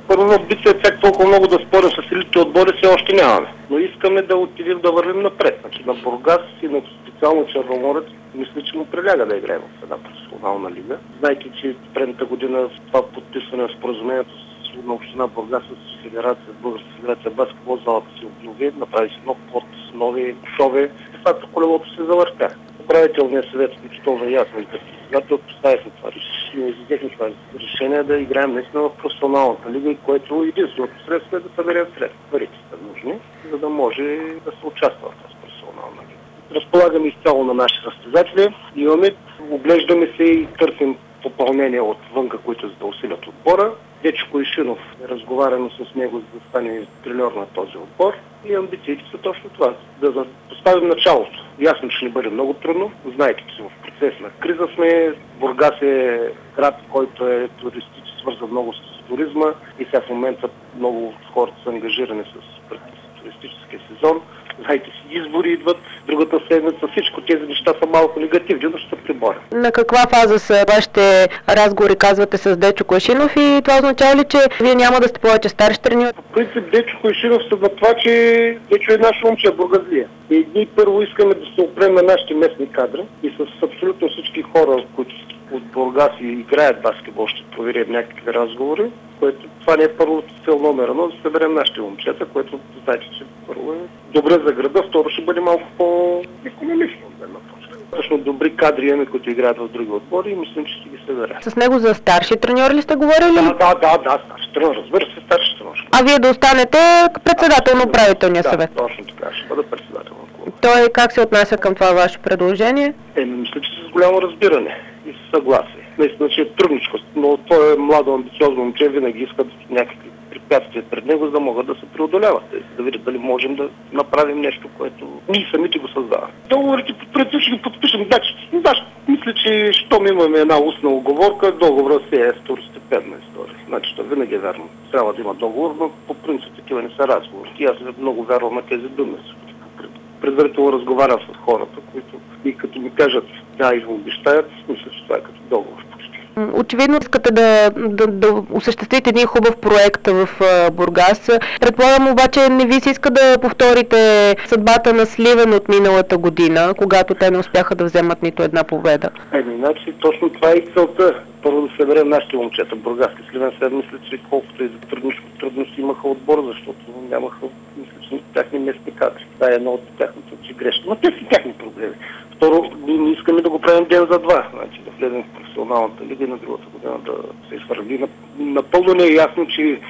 Първо, битва чак толкова много да спорим с елитните отбори все още нямаме. Но искаме да отидем да вървим напред. Значи на Бургас и на специално Черноморец мисля, че му приляга да играем в една професионална лига. Знайки, че предната година това подписване на споразумението на община Бургас с Българска федерация баскетбол, залата се обнови, направи се нов плот, нови шове. Това колелото се завъртя. Управителният съвет, включително ясно и председател, поставихме това решение, изидехме това решение да играем наистина в професионалната лига, и което единственото средство е да съберем средства. Парите са нужни, за да може да се участва в тази професионална лига. Разполагаме изцяло на наши състезатели, оглеждаме се и търсим попълнение от вънка, които за да усилят отбора. Дечко Ишинов, разговаряме с него, за да стане треньор на този отбор, и амбициите са точно това, да поставим началото. Ясно, че ще ни бъде много трудно, знаете, че в процес на криза сме. Бургас е град, който е туристически свързан много с туризма, и сега в момента много хората са ангажирани с туристическия сезон. Знаете си, избори идват другата седмица, всичко тези неща са малко негативни, но ще се приборят. На каква фаза са вашите разговори, казвате, с Дечо Коешинов, и това означава ли, че вие няма да сте повече старши треньори? По принцип Дечо Коешинов са на това, че Дечо е наш момче, бургазлия. И ние първо искаме да се опрем на нашите местни кадри и с абсолютно всички хора, които от Бургас и играят баскетбол, ще проверим някакви разговори, което това не е първо цел номер 1, да съберем нашите момчета, което знаете, че първо е добре за града, второ ще бъде малко по-икономично от една точка. Точно добри кадри имаме, които играят в други отбори, и мислим, че ще ги съберем. С него за старши треньори ли сте говорили? Да, старши треньор, разбира се, старши треньор. А вие да останете председател на управителния съвет? Да, точно така, ще бъда председател на клуба. Той как се отнася към това ваше предложение? Мисля, че с голямо разбиране и съгласие. Наистина, че е трудничко, но той е младо, амбициозно момче, винаги искат някакви препятствия пред него, за да могат да се преодоляват. Да видят дали можем да направим нещо, което ние самите го създаваме. Договорите по принцип ще ги подпишем. Мисля, че щом имаме една устна уговорка, договора си е второстепенна история. Значи, това винаги е вярно. Трябва да има договор, но по принцип такива не са разговори. И аз много вярвам на тези думи. Предварително разговарям с хората, които и като ми кажат да и обещаят, мисля, че това е като договор почти. Очевидно искате да осъществите един хубав проект в Бургас. Предполагам обаче не ви се иска да повторите съдбата на Сливен от миналата година, когато те не успяха да вземат нито една победа. Значи точно това е и целта. Първо да съберем нашите момчета. Бургаски Сливен сега мисля, че колкото и за трудности имаха отбор, защото нямаха, мисля, че тяхни местни кадри. Това е едно от тяхното грешно. Но те си тяхни проблеми. Второ, ние не искаме да го правим ден за два. Значи да влезем в професионалната лига и на другата година да се изхвърли. Напълно не е ясно, че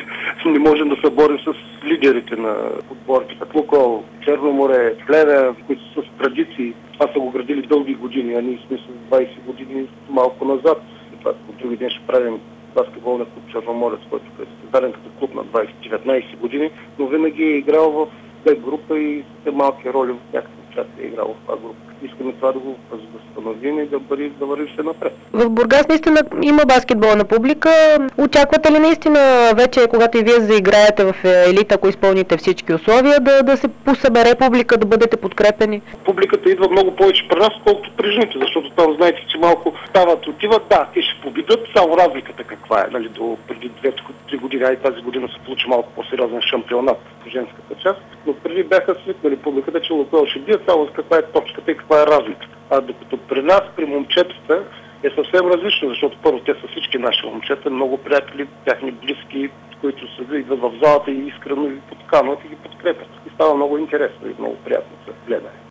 не можем да се борим с лидерите на отборите, като Лукойл, Черноморе, Плевен, които са с традиции. Това са го градили дълги години, а ние сме с 20 години малко назад. И това от други ден ще правим баскетболния клуб Черноморец, който е създаден като клуб на 19 години, но винаги е играл в две група и те малки роли в някакъв част е играл в това група. Искаме това да го възстановим и да вървим се напред. В Бургас наистина има баскетболна публика. Очаквате ли наистина вече, когато и вие заиграете в елита, ако изпълните всички условия, да се посъбере публика, да бъдете подкрепени? Публиката идва много повече при нас, колкото при жените, защото там знаете, че малко стават, отиват, да, те ще победят, само разликата каква е, нали, до преди 2-3 години, и тази година се получи малко по-сериозен шампионат по женската част, но преди бяха свикнали публиката, че Лукойл ще бият, само каква е точката и каква е разликата. А докато при нас, при момчетата, е съвсем различно, защото първо те са всички наши момчета, много приятели, тяхни близки, които се идват в залата и искрено ги подканват и ги подкрепят. И става много интересно и много приятно да се гледа.